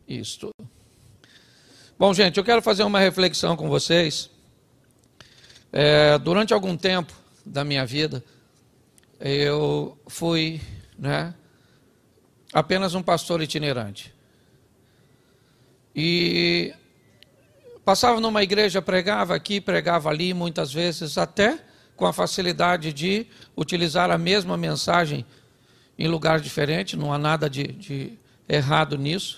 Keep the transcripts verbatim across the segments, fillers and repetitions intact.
Isso. Bom, gente, eu quero fazer uma reflexão com vocês. É, durante algum tempo da minha vida, eu fui, né, apenas um pastor itinerante. E passava numa igreja, pregava aqui, pregava ali, muitas vezes até com a facilidade de utilizar a mesma mensagem em lugares diferentes, não há nada de, de errado nisso.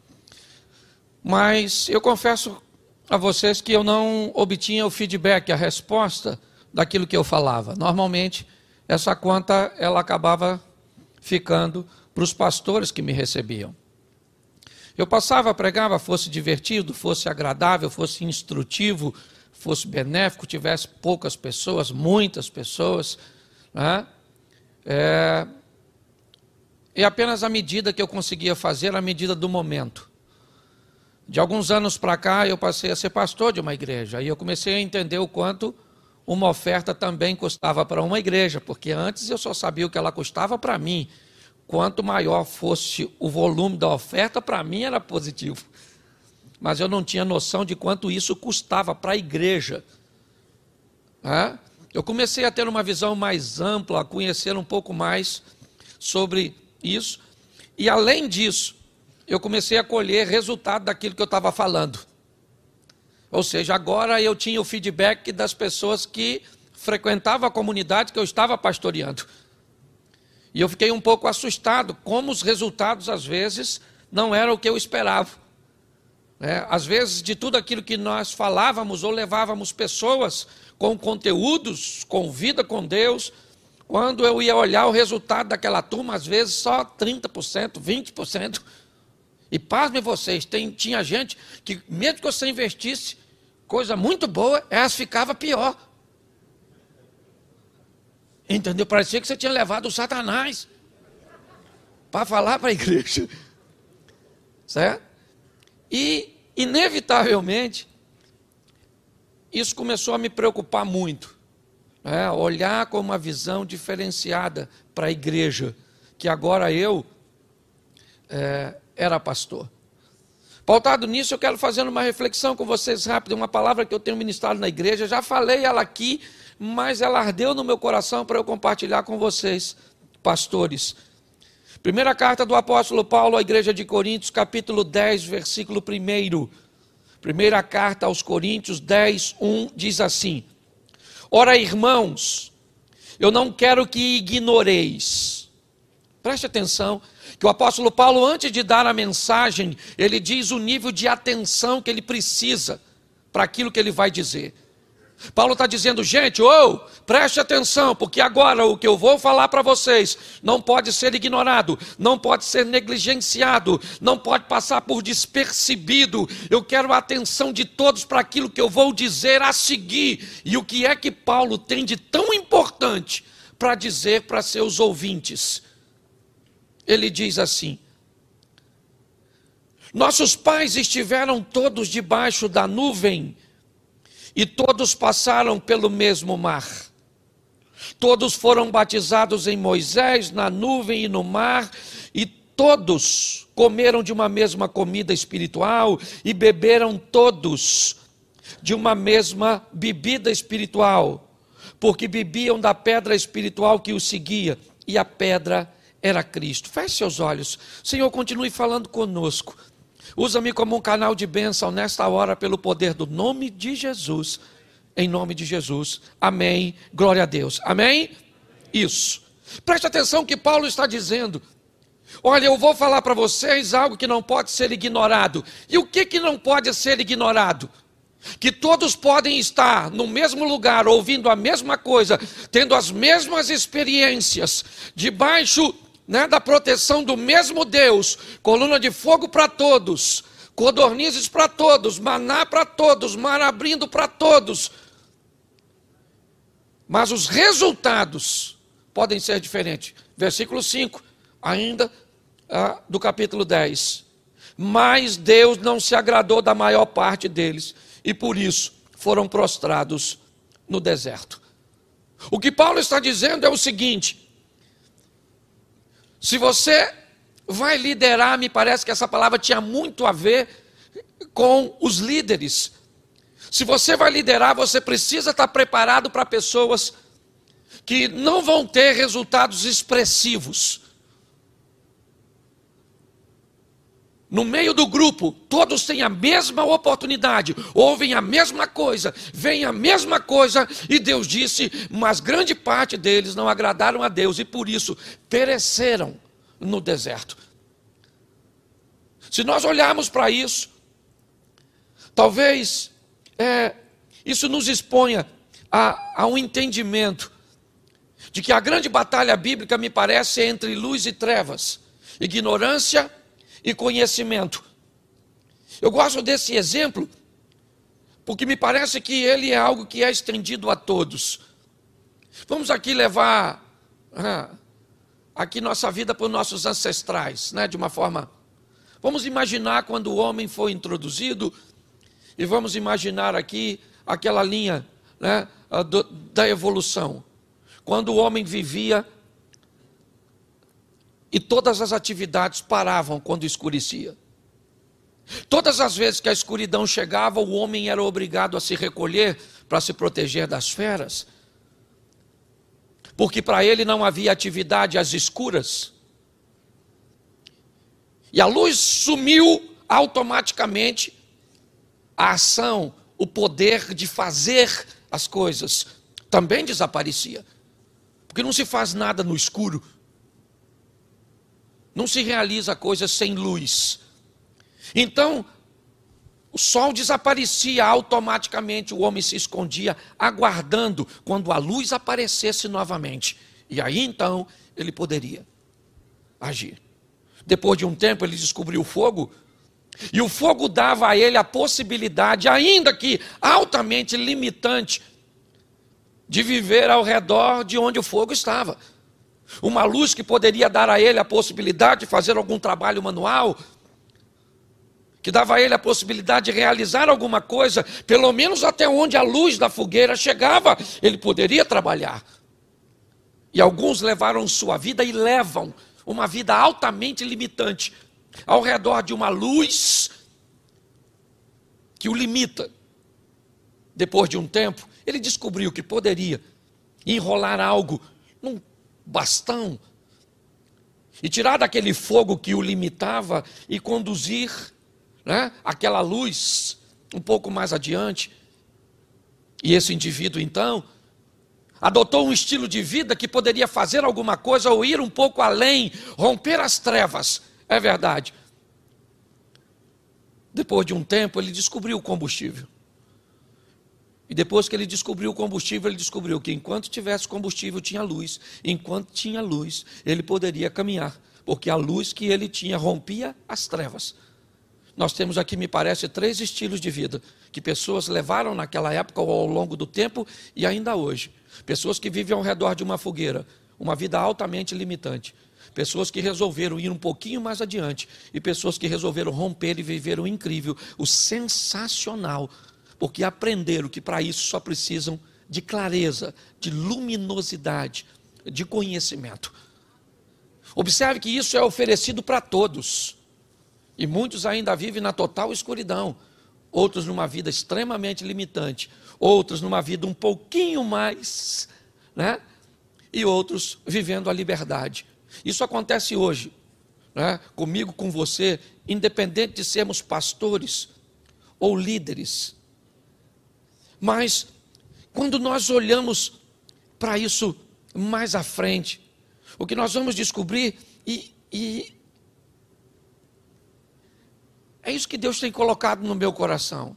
Mas eu confesso a vocês que eu não obtinha o feedback, a resposta daquilo que eu falava. Normalmente, essa conta ela acabava ficando para os pastores que me recebiam. Eu passava, pregava, fosse divertido, fosse agradável, fosse instrutivo, fosse benéfico, tivesse poucas pessoas, muitas pessoas, né? É, e apenas a medida que eu conseguia fazer, a medida do momento. De alguns anos para cá, eu passei a ser pastor de uma igreja, e eu comecei a entender o quanto uma oferta também custava para uma igreja, porque antes eu só sabia o que ela custava para mim. Quanto maior fosse o volume da oferta, para mim era positivo. Mas eu não tinha noção de quanto isso custava para a igreja. É? Eu comecei a ter uma visão mais ampla, a conhecer um pouco mais sobre isso. E além disso, eu comecei a colher resultado daquilo que eu estava falando. Ou seja, agora eu tinha o feedback das pessoas que frequentavam a comunidade que eu estava pastoreando. E eu fiquei um pouco assustado, como os resultados, às vezes, não eram o que eu esperava. É, às vezes, de tudo aquilo que nós falávamos ou levávamos pessoas com conteúdos, com vida com Deus, quando eu ia olhar o resultado daquela turma, às vezes só trinta por cento, vinte por cento. E pasmem vocês, tem, tinha gente que, mesmo que você investisse coisa muito boa, elas ficavam pior. Entendeu? Parecia que você tinha levado o Satanás para falar para a igreja. Certo? E, inevitavelmente, isso começou a me preocupar muito. Né? Olhar com uma visão diferenciada para a igreja, que agora eu é, era pastor. Pautado nisso, eu quero fazer uma reflexão com vocês rápida, uma palavra que eu tenho ministrado na igreja, já falei ela aqui, mas ela ardeu no meu coração para eu compartilhar com vocês, pastores. Primeira carta do apóstolo Paulo à igreja de Coríntios, capítulo dez, versículo um. Primeira carta aos Coríntios dez, um, diz assim: Ora, irmãos, eu não quero que ignoreis. Preste atenção, que o apóstolo Paulo, antes de dar a mensagem, ele diz o nível de atenção que ele precisa para aquilo que ele vai dizer. Paulo está dizendo, gente, oh, preste atenção, porque agora o que eu vou falar para vocês não pode ser ignorado, não pode ser negligenciado, não pode passar por despercebido. Eu quero a atenção de todos para aquilo que eu vou dizer a seguir. E o que é que Paulo tem de tão importante para dizer para seus ouvintes? Ele diz assim: nossos pais estiveram todos debaixo da nuvem, e todos passaram pelo mesmo mar. Todos foram batizados em Moisés, na nuvem e no mar, e todos comeram de uma mesma comida espiritual e beberam todos de uma mesma bebida espiritual, porque bebiam da pedra espiritual que os seguia, e a pedra era Cristo. Feche seus olhos. Senhor, continue falando conosco. Usa-me como um canal de bênção nesta hora pelo poder do nome de Jesus. Em nome de Jesus. Amém. Glória a Deus. Amém? Isso. Preste atenção que Paulo está dizendo. Olha, eu vou falar para vocês algo que não pode ser ignorado. E o que que não pode ser ignorado? Que todos podem estar no mesmo lugar, ouvindo a mesma coisa, tendo as mesmas experiências, debaixo, né, da proteção do mesmo Deus, coluna de fogo para todos, codornizes para todos, maná para todos, mar abrindo para todos. Mas os resultados podem ser diferentes. Versículo cinco, ainda ah, do capítulo dez. Mas Deus não se agradou da maior parte deles, e por isso foram prostrados no deserto. O que Paulo está dizendo é o seguinte: se você vai liderar, me parece que essa palavra tinha muito a ver com os líderes. Se você vai liderar, você precisa estar preparado para pessoas que não vão ter resultados expressivos. No meio do grupo, todos têm a mesma oportunidade, ouvem a mesma coisa, veem a mesma coisa, e Deus disse, mas grande parte deles não agradaram a Deus, e por isso pereceram no deserto. Se nós olharmos para isso, talvez é, isso nos exponha a, a um entendimento de que a grande batalha bíblica, me parece, é entre luz e trevas, ignorância e conhecimento. Eu gosto desse exemplo, porque me parece que ele é algo que é estendido a todos. Vamos aqui levar ah, aqui nossa vida para os nossos ancestrais, né, de uma forma... Vamos imaginar quando o homem foi introduzido, e vamos imaginar aqui aquela linha, né, do, da evolução. Quando o homem vivia e todas as atividades paravam quando escurecia. Todas as vezes que a escuridão chegava, o homem era obrigado a se recolher para se proteger das feras. Porque para ele não havia atividade às escuras. E a luz sumiu automaticamente, a ação, o poder de fazer as coisas também desaparecia. Porque não se faz nada no escuro. Não se realiza coisas sem luz. Então, o sol desaparecia automaticamente, o homem se escondia, aguardando quando a luz aparecesse novamente. E aí então, ele poderia agir. Depois de um tempo, ele descobriu o fogo, e o fogo dava a ele a possibilidade, ainda que altamente limitante, de viver ao redor de onde o fogo estava. Uma luz que poderia dar a ele a possibilidade de fazer algum trabalho manual, que dava a ele a possibilidade de realizar alguma coisa, pelo menos até onde a luz da fogueira chegava, ele poderia trabalhar. E alguns levaram sua vida e levam uma vida altamente limitante, ao redor de uma luz que o limita. Depois de um tempo, ele descobriu que poderia enrolar algo num bastão e tirar daquele fogo que o limitava e conduzir, né, aquela luz um pouco mais adiante. E esse indivíduo então adotou um estilo de vida que poderia fazer alguma coisa ou ir um pouco além, romper as trevas. É verdade. Depois de um tempo ele descobriu o combustível. E depois que ele descobriu o combustível, ele descobriu que enquanto tivesse combustível tinha luz. Enquanto tinha luz, ele poderia caminhar, porque a luz que ele tinha rompia as trevas. Nós temos aqui, me parece, três estilos de vida que pessoas levaram naquela época ou ao longo do tempo e ainda hoje. Pessoas que vivem ao redor de uma fogueira, uma vida altamente limitante. Pessoas que resolveram ir um pouquinho mais adiante e pessoas que resolveram romper e viver o incrível, o sensacional, porque aprenderam que para isso só precisam de clareza, de luminosidade, de conhecimento. Observe que isso é oferecido para todos. E muitos ainda vivem na total escuridão. Outros numa vida extremamente limitante. Outros numa vida um pouquinho mais, né? E outros vivendo a liberdade. Isso acontece hoje, né? Comigo, com você, independente de sermos pastores ou líderes. Mas, quando nós olhamos para isso mais à frente, o que nós vamos descobrir, e, e é isso que Deus tem colocado no meu coração.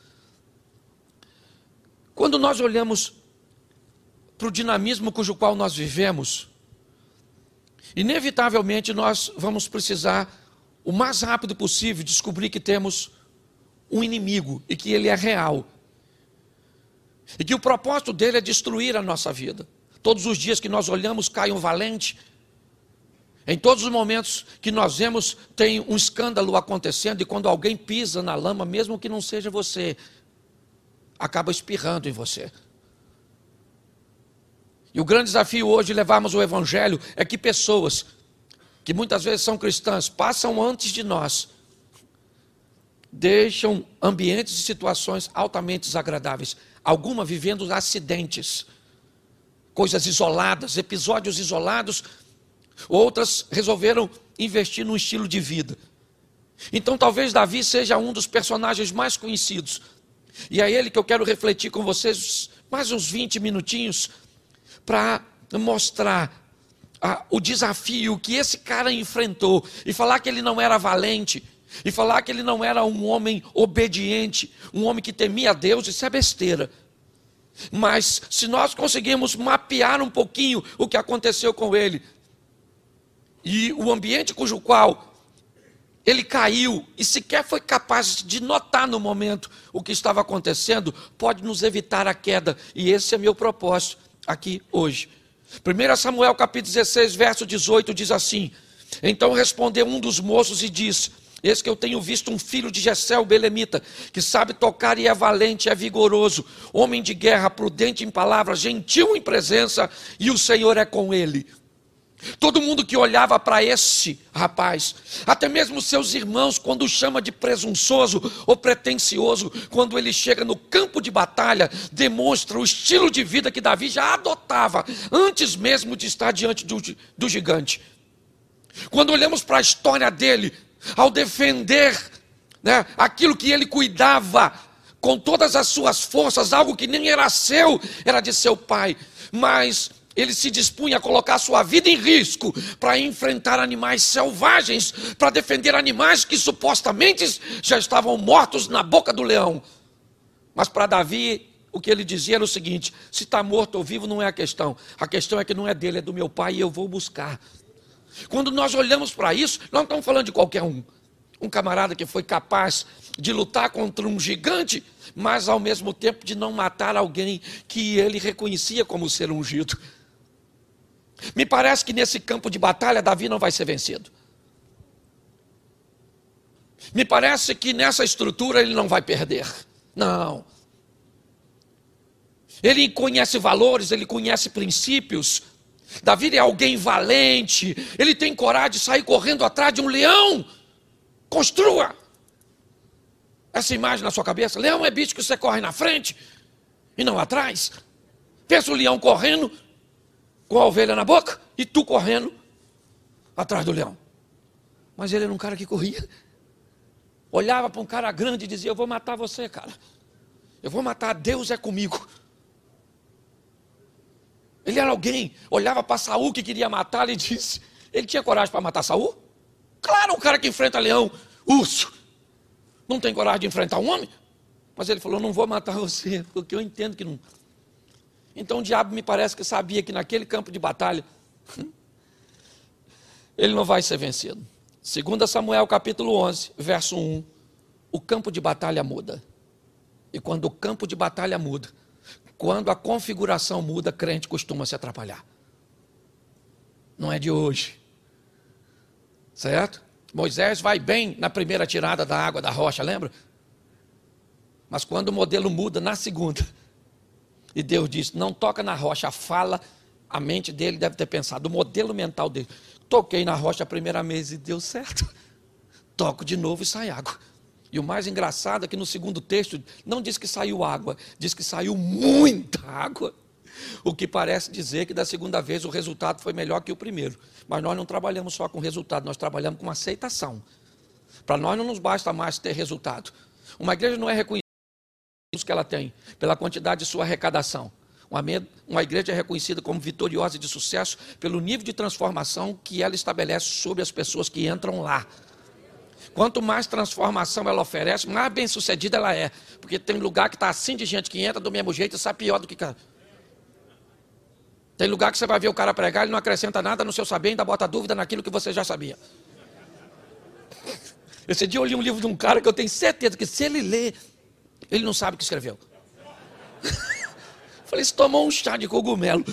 Quando nós olhamos para o dinamismo cujo qual nós vivemos, inevitavelmente nós vamos precisar, o mais rápido possível, descobrir que temos um inimigo e que ele é real. E que o propósito dele é destruir a nossa vida. Todos os dias que nós olhamos, cai um valente. Em todos os momentos que nós vemos, tem um escândalo acontecendo, e quando alguém pisa na lama, mesmo que não seja você, acaba espirrando em você. E o grande desafio hoje de levarmos o evangelho é que pessoas que muitas vezes são cristãs, passam antes de nós, deixam ambientes e situações altamente desagradáveis, algumas vivendo acidentes, coisas isoladas, episódios isolados, outras resolveram investir num estilo de vida. Então talvez Davi seja um dos personagens mais conhecidos, e é ele que eu quero refletir com vocês mais uns vinte minutinhos, para mostrar ah, o desafio que esse cara enfrentou, e falar que ele não era valente, e falar que ele não era um homem obediente, um homem que temia a Deus. Isso é besteira. Mas se nós conseguirmos mapear um pouquinho o que aconteceu com ele, e o ambiente cujo qual ele caiu, e sequer foi capaz de notar no momento o que estava acontecendo, pode nos evitar a queda, e esse é meu propósito aqui hoje. primeiro Samuel capítulo dezesseis, verso dezoito, diz assim: então respondeu um dos moços e disse: eis que eu tenho visto um filho de Jessé o belemita, que sabe tocar e é valente, é vigoroso, homem de guerra, prudente em palavras, gentil em presença, e o Senhor é com ele. Todo mundo que olhava para esse rapaz, até mesmo seus irmãos, quando o chama de presunçoso ou pretensioso, quando ele chega no campo de batalha, demonstra o estilo de vida que Davi já adotava, antes mesmo de estar diante do, do gigante. Quando olhamos para a história dele, ao defender, né, aquilo que ele cuidava, com todas as suas forças, algo que nem era seu, era de seu pai, mas ele se dispunha a colocar sua vida em risco para enfrentar animais selvagens, para defender animais que supostamente já estavam mortos na boca do leão. Mas para Davi, o que ele dizia era o seguinte: se está morto ou vivo não é a questão, a questão é que não é dele, é do meu pai, e eu vou buscar. Quando nós olhamos para isso, nós não estamos falando de qualquer um. Um camarada que foi capaz de lutar contra um gigante, mas ao mesmo tempo de não matar alguém que ele reconhecia como ser ungido. Me parece que nesse campo de batalha Davi não vai ser vencido. Me parece que nessa estrutura ele não vai perder. Não. Ele conhece valores, ele conhece princípios. Davi é alguém valente, ele tem coragem de sair correndo atrás de um leão. Construa essa imagem na sua cabeça. Leão é bicho que você corre na frente e não atrás. Pensa o leão correndo com a ovelha na boca e tu correndo atrás do leão. Mas ele era um cara que corria. Olhava para um cara grande e dizia: eu vou matar você, cara. Eu vou matar, Deus é comigo. Ele era alguém, olhava para Saul que queria matar e disse: ele tinha coragem para matar Saul? Claro, um cara que enfrenta leão, urso, não tem coragem de enfrentar um homem? Mas ele falou: não vou matar você, porque eu entendo que não. Então o diabo me parece que sabia que naquele campo de batalha, ele não vai ser vencido. segundo Samuel capítulo onze, verso um, o campo de batalha muda. E quando o campo de batalha muda, quando a configuração muda, crente costuma se atrapalhar. Não é de hoje. Certo? Moisés vai bem na primeira tirada da água da rocha, lembra? Mas quando o modelo muda na segunda, e Deus diz: não toca na rocha, fala, a mente dele deve ter pensado, o modelo mental dele: toquei na rocha a primeira vez e deu certo. Toco de novo e sai água. E o mais engraçado é que no segundo texto, não diz que saiu água, diz que saiu muita água. O que parece dizer que da segunda vez o resultado foi melhor que o primeiro. Mas nós não trabalhamos só com resultado, nós trabalhamos com aceitação. Para nós não nos basta mais ter resultado. Uma igreja não é reconhecida pelo que ela tem, pela quantidade de sua arrecadação. Uma, uma igreja é reconhecida como vitoriosa e de sucesso pelo nível de transformação que ela estabelece sobre as pessoas que entram lá. Quanto mais transformação ela oferece, mais bem sucedida ela é. Porque tem lugar que está assim de gente que entra do mesmo jeito e sai pior do que cara. Tem lugar que você vai ver o cara pregar, ele não acrescenta nada no seu saber, ainda bota dúvida naquilo que você já sabia. Esse dia eu li um livro de um cara que eu tenho certeza que se ele ler, ele não sabe o que escreveu. Falei: você tomou um chá de cogumelo.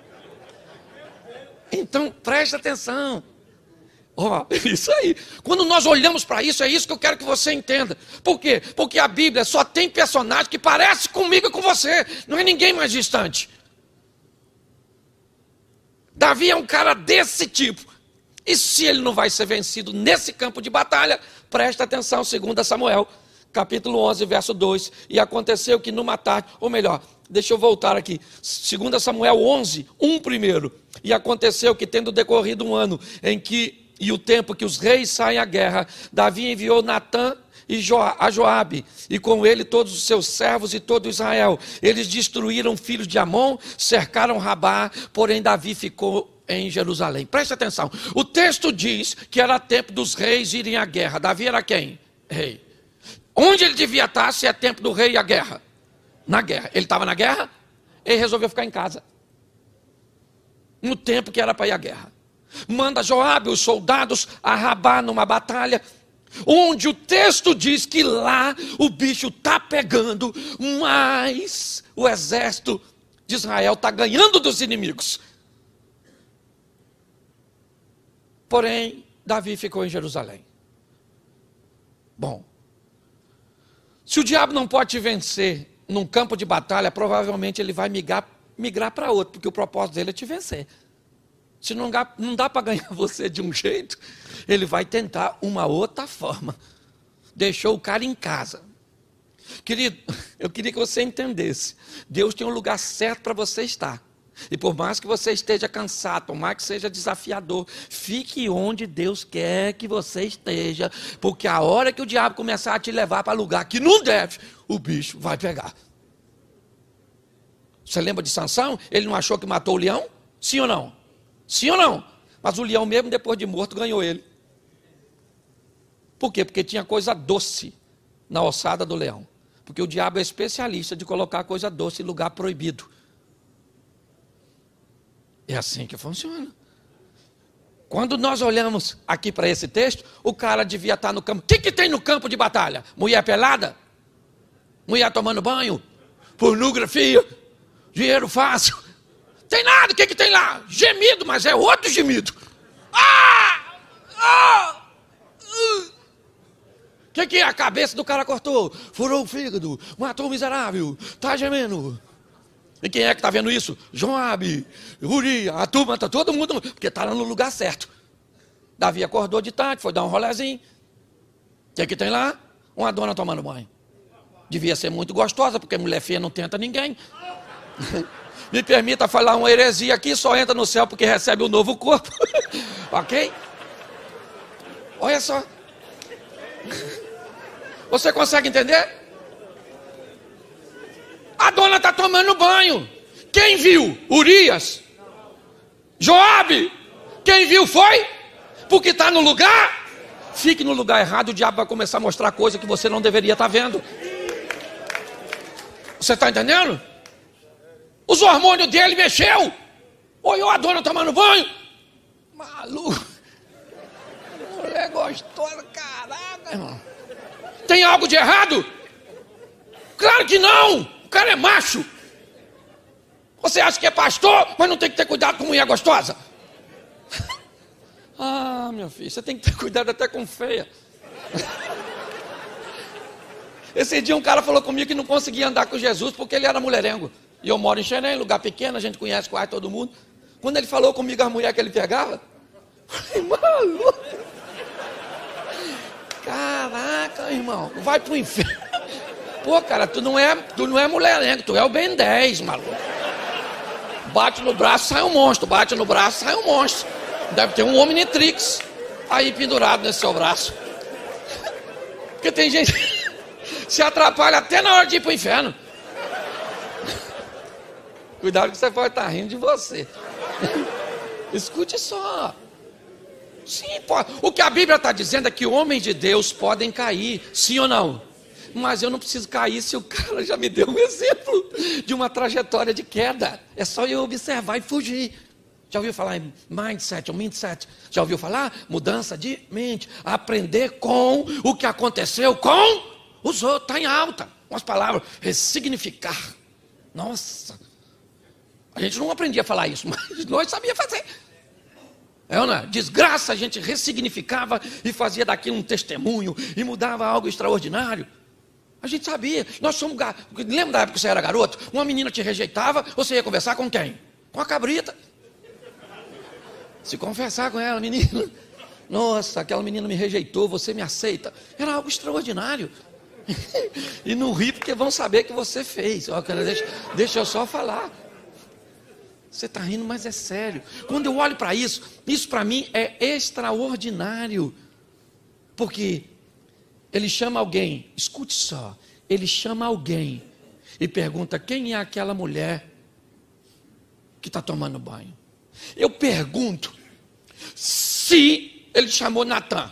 Então preste atenção. Ó, oh, isso aí. Quando nós olhamos para isso, é isso que eu quero que você entenda. Por quê? Porque a Bíblia só tem personagem que parece comigo e com você. Não é ninguém mais distante. Davi é um cara desse tipo. E se ele não vai ser vencido nesse campo de batalha, presta atenção, segundo Samuel, capítulo onze, verso dois. E aconteceu que numa tarde, ou melhor, deixa eu voltar aqui, segundo Samuel onze, um primeiro. E aconteceu que, tendo decorrido um ano em que, e o tempo que os reis saem à guerra, Davi enviou Natã e a Joabe, e com ele todos os seus servos e todo Israel. Eles destruíram filhos de Amon, cercaram Rabá, porém Davi ficou em Jerusalém. Preste atenção, o texto diz que era tempo dos reis irem à guerra. Davi era quem? Rei. Onde ele devia estar se é tempo do rei e a guerra? Na guerra. Ele estava na guerra? Ele resolveu ficar em casa. No tempo que era para ir à guerra. Manda Joabe, os soldados, a Rabá numa batalha, onde o texto diz que lá o bicho está pegando, mas o exército de Israel está ganhando dos inimigos. Porém, Davi ficou em Jerusalém. Bom, se o diabo não pode te vencer num campo de batalha, provavelmente ele vai migrar, migrar para outro, porque o propósito dele é te vencer. Se não dá, não dá para ganhar você de um jeito, ele vai tentar uma outra forma. Deixou o cara em casa. Querido, eu queria que você entendesse. Deus tem um lugar certo para você estar. E por mais que você esteja cansado, por mais que seja desafiador, fique onde Deus quer que você esteja. Porque a hora que o diabo começar a te levar para lugar que não deve, o bicho vai pegar. Você lembra de Sansão? Ele não achou que matou o leão? Sim ou não? Sim ou não? Mas o leão mesmo depois de morto ganhou ele. Por quê? Porque tinha coisa doce na ossada do leão. Porque o diabo é especialista de colocar coisa doce em lugar proibido. É assim que funciona. Quando nós olhamos aqui para esse texto, o cara devia estar no campo. O que, que tem no campo de batalha? Mulher pelada? Mulher tomando banho? Pornografia? Dinheiro fácil? Tem nada, o que, que tem lá? Gemido, mas é outro gemido. Ah! Ah! O uh. que, que é? A cabeça do cara cortou, furou o fígado, matou o miserável, está gemendo. E quem é que está vendo isso? Joabe, Uri, a turma, está todo mundo, porque está lá no lugar certo. Davi acordou de tarde, foi dar um rolezinho. O que, que tem lá? Uma dona tomando banho. Devia ser muito gostosa, porque mulher feia não tenta ninguém. Me permita falar uma heresia aqui, só entra no céu porque recebe um novo corpo. Ok? Olha só. Você consegue entender? A dona está tomando banho. Quem viu? Urias? Joabe? Quem viu foi? Porque está no lugar? Fique no lugar errado, o diabo vai começar a mostrar coisa que você não deveria estar vendo. Você está entendendo? Os hormônios dele mexeu. Olhou a dona tomando banho. Maluco. Mulher gostosa, caraca, irmão. Tem algo de errado? Claro que não. O cara é macho. Você acha que é pastor, mas não tem que ter cuidado com mulher gostosa? Ah, meu filho, você tem que ter cuidado até com feia. Esse dia um cara falou comigo que não conseguia andar com Jesus porque ele era mulherengo. E eu moro em Xerém, lugar pequeno, a gente conhece quase todo mundo. Quando ele falou comigo as mulheres que ele pegava, eu falei, maluco. Caraca, irmão, vai pro inferno. Pô, cara, tu não é, tu não é mulherengo, tu é o Ben dez, maluco. Bate no braço, sai um monstro. Bate no braço, sai um monstro. Deve ter um Omnitrix aí pendurado nesse seu braço. Porque tem gente que se atrapalha até na hora de ir pro inferno. Cuidado que você pode estar rindo de você. Escute só. Sim, pode. O que a Bíblia está dizendo é que homens de Deus podem cair, sim ou não? Mas eu não preciso cair se o cara já me deu um exemplo de uma trajetória de queda. É só eu observar e fugir. Já ouviu falar em mindset ou mindset? Já ouviu falar? Mudança de mente. Aprender com o que aconteceu com os outros. Está em alta. Umas palavras. Ressignificar. Nossa. A gente não aprendia a falar isso, mas nós sabíamos fazer. É ou não é? Desgraça, a gente ressignificava e fazia daquilo um testemunho e mudava algo extraordinário. A gente sabia. Nós somos garotos. Lembra da época que você era garoto? Uma menina te rejeitava, você ia conversar com quem? Com a cabrita. Se confessar com ela, menino, nossa, aquela menina me rejeitou, você me aceita. Era algo extraordinário. E não ri porque vão saber que você fez. Ó, cara, deixa, deixa eu só falar. Você está rindo, mas é sério. Quando eu olho para isso, isso para mim é extraordinário. Porque ele chama alguém, escute só, ele chama alguém e pergunta: quem é aquela mulher que está tomando banho? Eu pergunto se ele chamou Natan.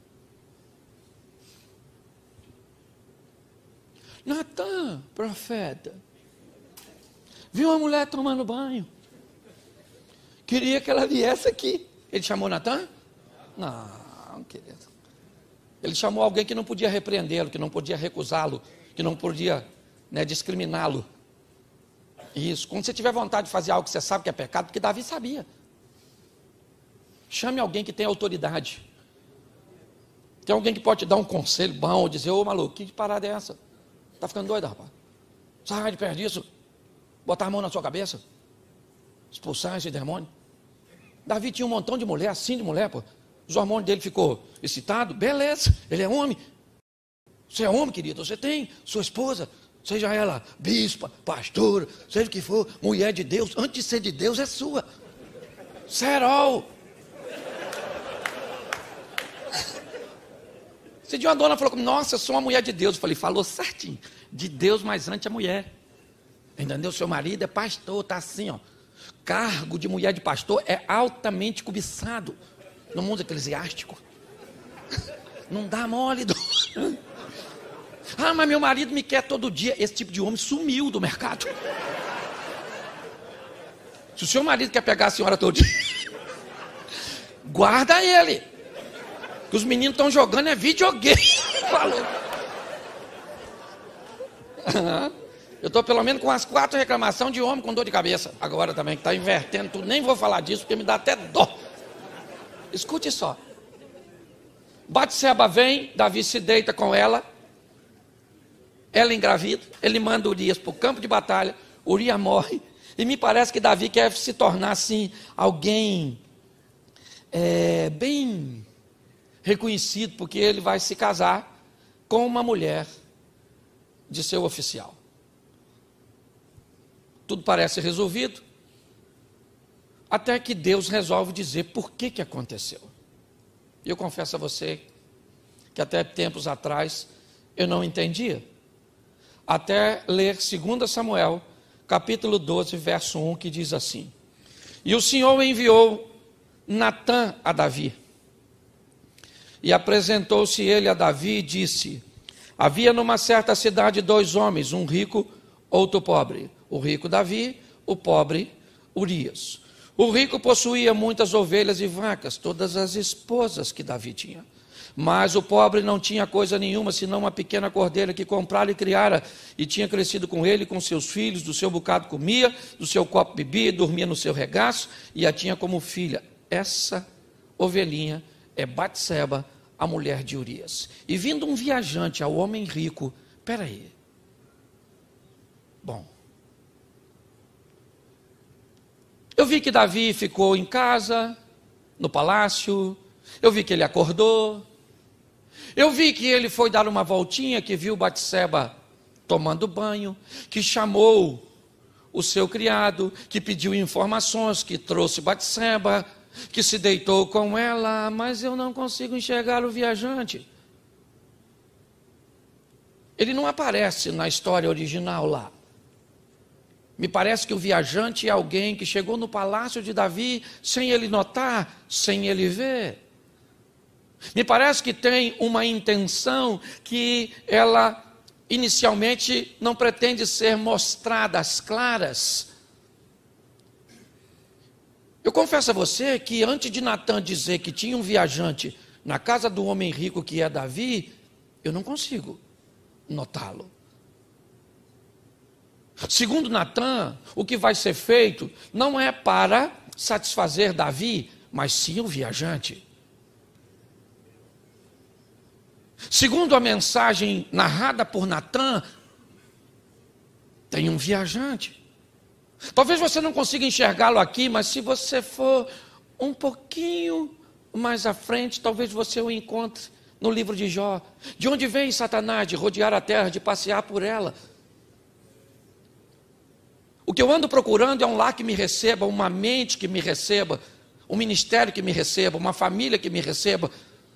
Natan, profeta, viu uma mulher tomando banho, queria que ela viesse aqui. Ele chamou Natan? Não, querido. Ele chamou alguém que não podia repreendê-lo, que não podia recusá-lo, que não podia, né, discriminá-lo. Isso, quando você tiver vontade de fazer algo que você sabe que é pecado, porque Davi sabia. Chame alguém que tem autoridade. Tem alguém que pode te dar um conselho bom, ou dizer: ô maluco, que parada é essa? Está ficando doido, rapaz? Sai de perto disso. Botar a mão na sua cabeça. Expulsar esse demônio. Davi tinha um montão de mulher, assim de mulher, pô. Os hormônios dele ficou excitado. Beleza, ele é homem. Você é homem, querido, você tem sua esposa, seja ela bispa, pastora, seja o que for, mulher de Deus, antes de ser de Deus é sua. Serol. Esse dia uma dona falou comigo: nossa, eu sou uma mulher de Deus. Eu falei: falou certinho, de Deus, mas antes é mulher. Entendeu? Seu marido é pastor, está assim, ó. Cargo de mulher de pastor é altamente cobiçado no mundo eclesiástico. Não dá mole. Do... Ah, mas meu marido me quer todo dia. Esse tipo de homem sumiu do mercado. Se o seu marido quer pegar a senhora todo dia, guarda ele. Que os meninos estão jogando é videogame. Falou. Eu estou pelo menos com umas quatro reclamações de homem com dor de cabeça. Agora também, que está invertendo tudo. Nem vou falar disso, porque me dá até dó. Escute só. Batseba vem, Davi se deita com ela. Ela engravida. Ele manda Urias para o campo de batalha. Urias morre. E me parece que Davi quer se tornar assim, alguém é, bem reconhecido, porque ele vai se casar com uma mulher de seu oficial. Tudo parece resolvido, até que Deus resolve dizer por que que aconteceu. E eu confesso a você que até tempos atrás eu não entendia, até ler dois Samuel, capítulo doze, verso um, que diz assim: e o Senhor enviou Natã a Davi, e apresentou-se ele a Davi e disse: havia numa certa cidade dois homens, um rico, outro pobre. O rico Davi, o pobre Urias. O rico possuía muitas ovelhas e vacas, todas as esposas que Davi tinha. Mas o pobre não tinha coisa nenhuma, senão uma pequena cordeira que comprara e criara, e tinha crescido com ele, com seus filhos, do seu bocado comia, do seu copo bebia, dormia no seu regaço, e a tinha como filha. Essa ovelhinha é Batseba, a mulher de Urias. E vindo um viajante ao homem rico, peraí, bom, eu vi que Davi ficou em casa, no palácio, eu vi que ele acordou, eu vi que ele foi dar uma voltinha, que viu Batseba tomando banho, que chamou o seu criado, que pediu informações, que trouxe Batseba, que se deitou com ela, mas eu não consigo enxergar o viajante. Ele não aparece na história original lá. Me parece que o viajante é alguém que chegou no palácio de Davi sem ele notar, sem ele ver. Me parece que tem uma intenção que ela inicialmente não pretende ser mostrada às claras. Eu confesso a você que antes de Natã dizer que tinha um viajante na casa do homem rico que é Davi, eu não consigo notá-lo. Segundo Natã, o que vai ser feito não é para satisfazer Davi, mas sim o viajante. Segundo a mensagem narrada por Natã, tem um viajante. Talvez você não consiga enxergá-lo aqui, mas se você for um pouquinho mais à frente, talvez você o encontre no livro de Jó. De onde vem Satanás? De rodear a terra, de passear por ela. O que eu ando procurando é um lar que me receba, uma mente que me receba, um ministério que me receba, uma família que me receba.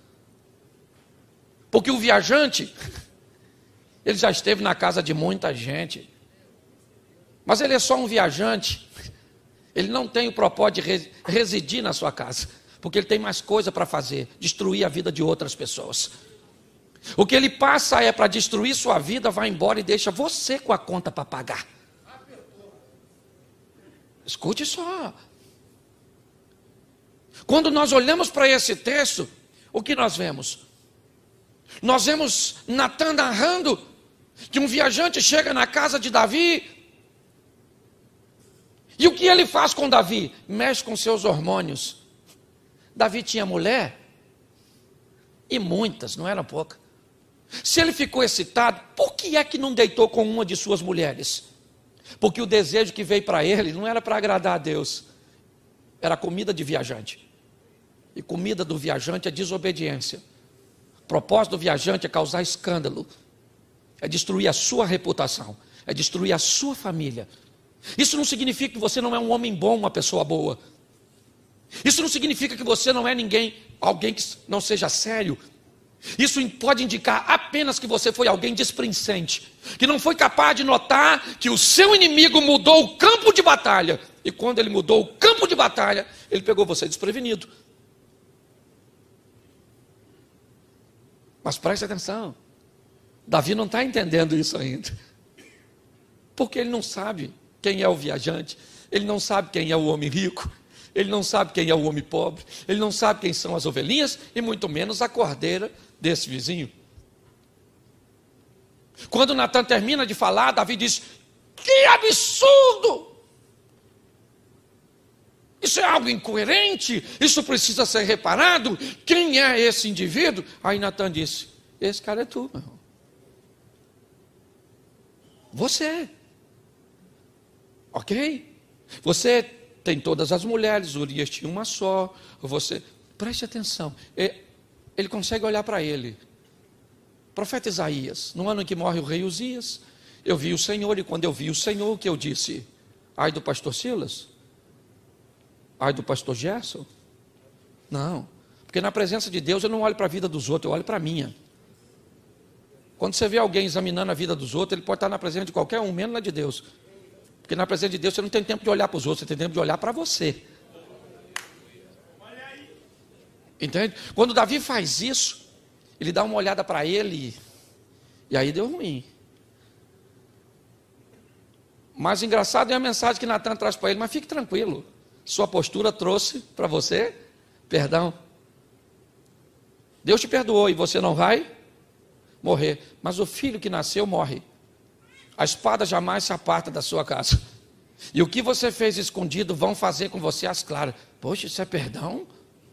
Porque o viajante, ele já esteve na casa de muita gente, mas ele é só um viajante. Ele não tem o propósito de residir na sua casa, porque ele tem mais coisa para fazer, destruir a vida de outras pessoas. O que ele passa é para destruir sua vida, vai embora e deixa você com a conta para pagar. Escute só. Quando nós olhamos para esse texto, o que nós vemos? Nós vemos Natan narrando que um viajante chega na casa de Davi. E o que ele faz com Davi? Mexe com seus hormônios. Davi tinha mulher, e muitas, não eram poucas. Se ele ficou excitado, por que é que não deitou com uma de suas mulheres? Porque o desejo que veio para ele não era para agradar a Deus, era comida de viajante. E comida do viajante é desobediência. O propósito do viajante é causar escândalo, é destruir a sua reputação, é destruir a sua família. Isso não significa que você não é um homem bom, uma pessoa boa. Isso não significa que você não é ninguém, alguém que não seja sério. Isso pode indicar apenas que você foi alguém displicente, que não foi capaz de notar que o seu inimigo mudou o campo de batalha. E quando ele mudou o campo de batalha, ele pegou você desprevenido. Mas preste atenção, Davi não está entendendo isso ainda, porque ele não sabe quem é o viajante, ele não sabe quem é o homem rico, ele não sabe quem é o homem pobre, ele não sabe quem são as ovelhinhas, e muito menos a cordeira desse vizinho. Quando Natan termina de falar, Davi diz: que absurdo! Isso é algo incoerente, isso precisa ser reparado. Quem é esse indivíduo? Aí Natan disse: esse cara é tu, meu irmão. Você. Ok? Você tem todas as mulheres, Urias tinha uma só. Você, preste atenção, ele consegue olhar para ele. Profeta Isaías, no ano em que morre o rei Uzias, eu vi o Senhor, e quando eu vi o Senhor, o que eu disse? Ai do pastor Silas? Ai do pastor Gerson? Não, porque na presença de Deus eu não olho para a vida dos outros, eu olho para a minha. Quando você vê alguém examinando a vida dos outros, ele pode estar na presença de qualquer um, menos na de Deus. Porque na presença de Deus você não tem tempo de olhar para os outros, você tem tempo de olhar para você. Entende? Quando Davi faz isso, ele dá uma olhada para ele, e aí deu ruim. Mas engraçado é a mensagem que Natan traz para ele: mas fique tranquilo, sua postura trouxe para você perdão. Deus te perdoou e você não vai morrer. Mas o filho que nasceu morre. A espada jamais se aparta da sua casa. E o que você fez escondido vão fazer com você às claras. Poxa, isso é perdão?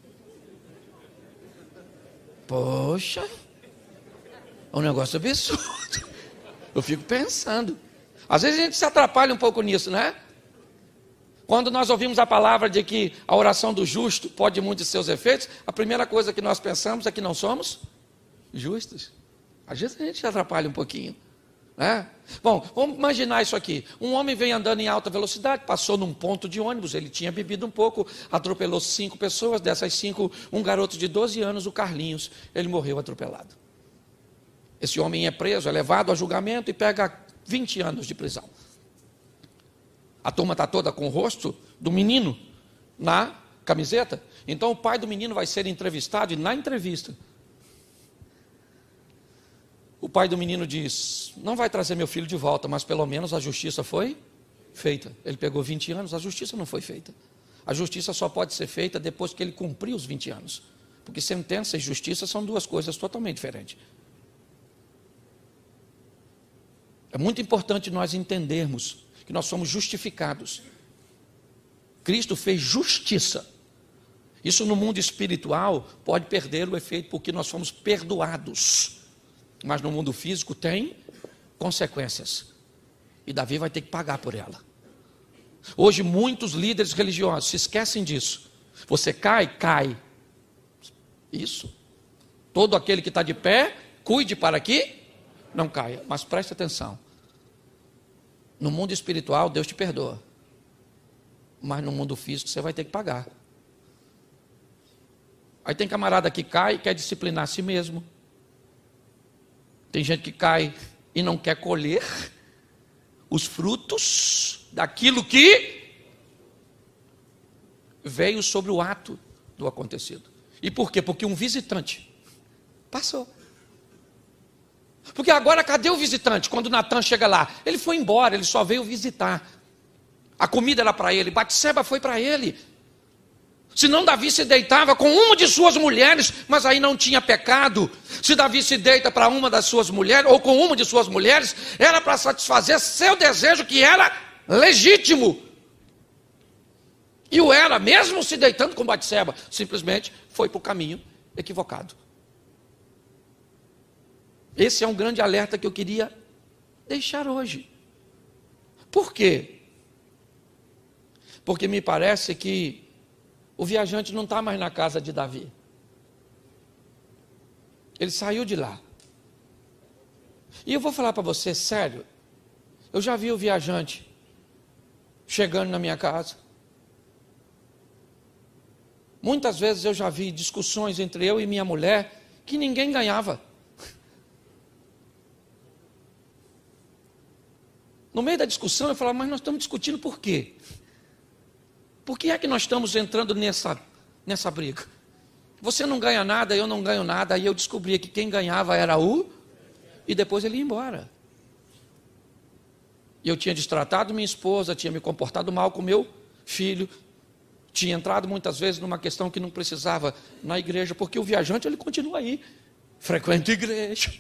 Poxa, é um negócio absurdo. Eu fico pensando. Às vezes a gente se atrapalha um pouco nisso, né? Quando nós ouvimos a palavra de que a oração do justo pode muitos de seus efeitos, a primeira coisa que nós pensamos é que não somos justos. Às vezes a gente se atrapalha um pouquinho. É. Bom, vamos imaginar isso aqui. Um homem vem andando em alta velocidade, passou num ponto de ônibus, ele tinha bebido um pouco, atropelou cinco pessoas, dessas cinco, um garoto de doze anos, o Carlinhos, ele morreu atropelado. Esse homem é preso, é levado a julgamento e pega vinte anos de prisão. A turma está toda com o rosto do menino na camiseta, então o pai do menino vai ser entrevistado, e na entrevista o pai do menino diz: não vai trazer meu filho de volta, mas pelo menos a justiça foi feita. Ele pegou vinte anos, a justiça não foi feita. A justiça só pode ser feita depois que ele cumprir os vinte anos. Porque sentença e justiça são duas coisas totalmente diferentes. É muito importante nós entendermos que nós somos justificados. Cristo fez justiça. Isso no mundo espiritual pode perder o efeito, porque nós somos perdoados. Mas no mundo físico tem consequências. E Davi vai ter que pagar por ela. Hoje muitos líderes religiosos se esquecem disso. Você cai, cai. Isso. Todo aquele que está de pé, cuide para que não caia. Mas preste atenção. No mundo espiritual, Deus te perdoa. Mas no mundo físico, você vai ter que pagar. Aí tem camarada que cai e quer disciplinar a si mesmo. Tem gente que cai e não quer colher os frutos daquilo que veio sobre o ato do acontecido. E por quê? Porque um visitante passou. Porque agora cadê o visitante? Quando Natan chega lá, ele foi embora, ele só veio visitar. A comida era para ele, Batseba foi para ele. Senão Davi se deitava com uma de suas mulheres, mas aí não tinha pecado. Se Davi se deita para uma das suas mulheres, ou com uma de suas mulheres, era para satisfazer seu desejo, que era legítimo. E o era, mesmo se deitando com Batseba, simplesmente foi para o caminho equivocado. Esse é um grande alerta que eu queria deixar hoje. Por quê? Porque me parece que o viajante não está mais na casa de Davi. Ele saiu de lá. E eu vou falar para você, sério, eu já vi o viajante chegando na minha casa. Muitas vezes eu já vi discussões entre eu e minha mulher que ninguém ganhava. No meio da discussão eu falava, mas nós estamos discutindo por quê? Por que é que nós estamos entrando nessa, nessa briga? Você não ganha nada, eu não ganho nada. Aí eu descobri que quem ganhava era o... E depois ele ia embora. E eu tinha destratado minha esposa, tinha me comportado mal com meu filho, tinha entrado muitas vezes numa questão que não precisava na igreja, porque o viajante ele continua aí, frequenta a igreja.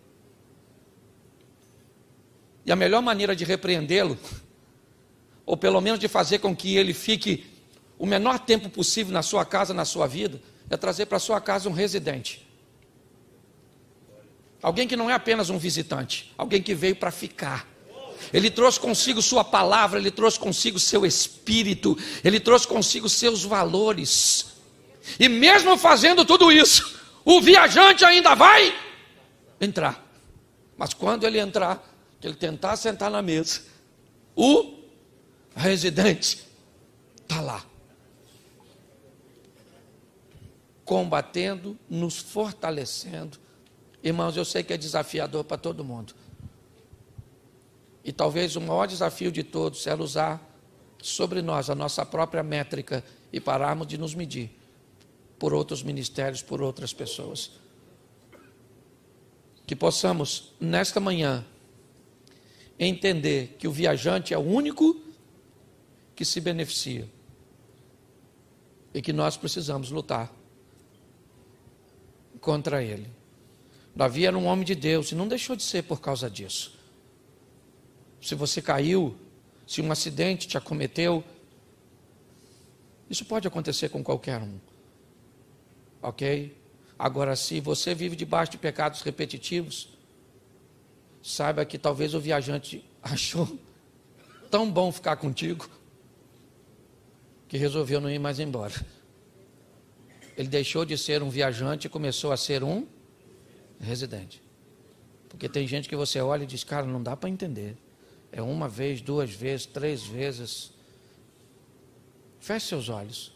E a melhor maneira de repreendê-lo, ou pelo menos de fazer com que ele fique o menor tempo possível na sua casa, na sua vida, é trazer para a sua casa um residente. Alguém que não é apenas um visitante, alguém que veio para ficar. Ele trouxe consigo sua palavra, ele trouxe consigo seu espírito, ele trouxe consigo seus valores. E mesmo fazendo tudo isso, o viajante ainda vai entrar. Mas quando ele entrar, que ele tentar sentar na mesa, o residente está lá, combatendo, nos fortalecendo. Irmãos, eu sei que é desafiador para todo mundo. E talvez o maior desafio de todos é usar sobre nós a nossa própria métrica e pararmos de nos medir por outros ministérios, por outras pessoas. Que possamos, nesta manhã, entender que o viajante é o único que se beneficia e que nós precisamos lutar contra ele. Davi era um homem de Deus e não deixou de ser por causa disso. Se você caiu, se um acidente te acometeu, isso pode acontecer com qualquer um, ok? Agora, se você vive debaixo de pecados repetitivos, saiba que talvez o viajante achou tão bom ficar contigo, que resolveu não ir mais embora. Ele deixou de ser um viajante e começou a ser um residente. Porque tem gente que você olha e diz, cara, não dá para entender. É uma vez, duas vezes, três vezes. Feche seus olhos.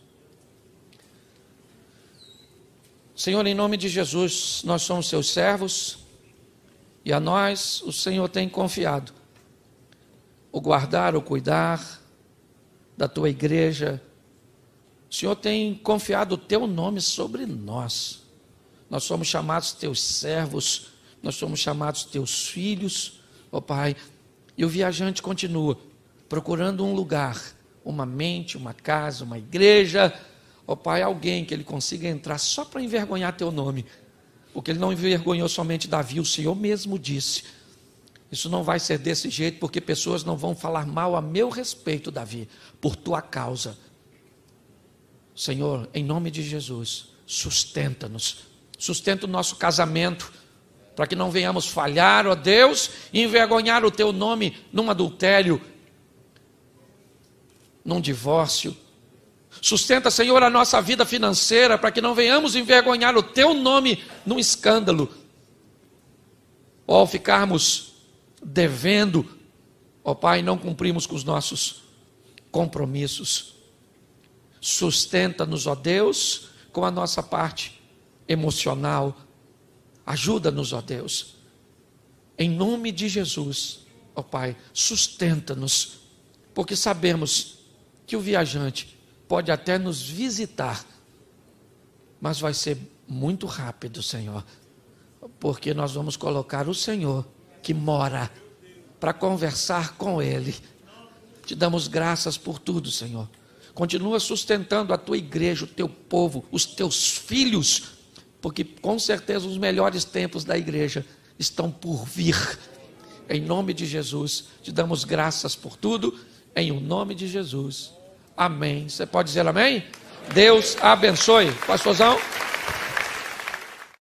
Senhor, em nome de Jesus, nós somos seus servos e a nós o Senhor tem confiado o guardar, o cuidar da tua igreja. O Senhor tem confiado o teu nome sobre nós. Nós somos chamados teus servos, nós somos chamados teus filhos, ó Pai. E o viajante continua procurando um lugar, uma mente, uma casa, uma igreja, ó Pai, alguém que ele consiga entrar só para envergonhar teu nome, porque ele não envergonhou somente Davi, o Senhor mesmo disse, isso não vai ser desse jeito, porque pessoas não vão falar mal a meu respeito, Davi, por tua causa. Senhor, em nome de Jesus, sustenta-nos, sustenta o nosso casamento, para que não venhamos falhar, ó Deus, e envergonhar o teu nome num adultério, num divórcio. Sustenta, Senhor, a nossa vida financeira, para que não venhamos envergonhar o teu nome num escândalo. Ou ao ficarmos devendo, ó Pai, não cumprimos com os nossos compromissos. Sustenta-nos, ó Deus, com a nossa parte emocional. Ajuda-nos, ó Deus. Em nome de Jesus, ó Pai, sustenta-nos, porque sabemos que o viajante pode até nos visitar, mas vai ser muito rápido, Senhor, porque nós vamos colocar o Senhor que mora para conversar com Ele. Te damos graças por tudo, Senhor. Continua sustentando a tua igreja, o teu povo, os teus filhos, porque com certeza os melhores tempos da igreja estão por vir. Em nome de Jesus, te damos graças por tudo, em o nome de Jesus. Amém. Você pode dizer amém? Deus abençoe. Pastorzão.